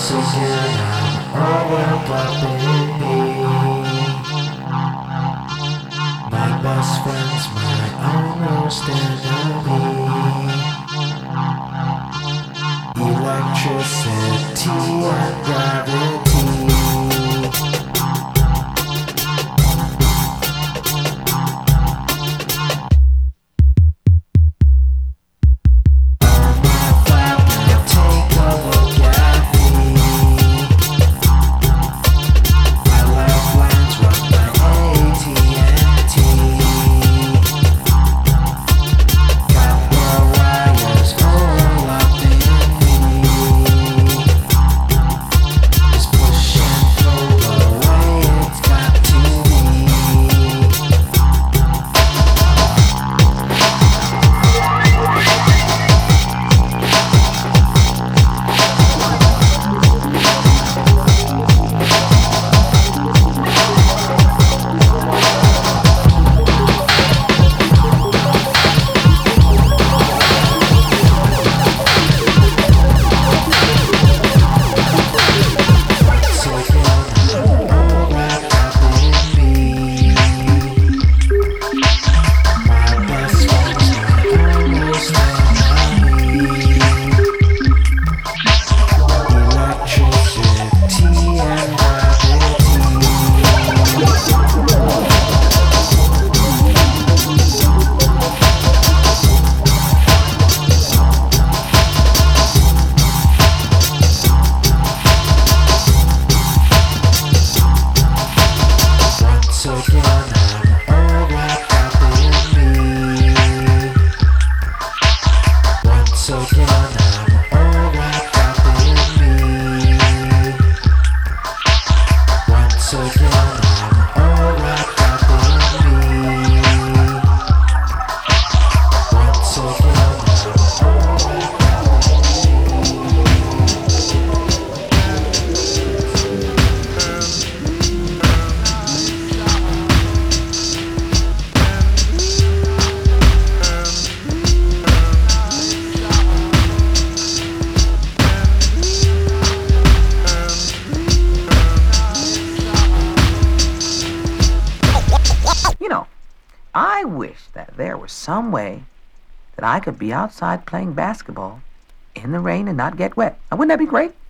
again, I'm all wrapped up in me. My best friend's my own worst enemy. Electricity and gravity. I wish that there was some way that I could be outside playing basketball in the rain and not get wet. Now, wouldn't that be great?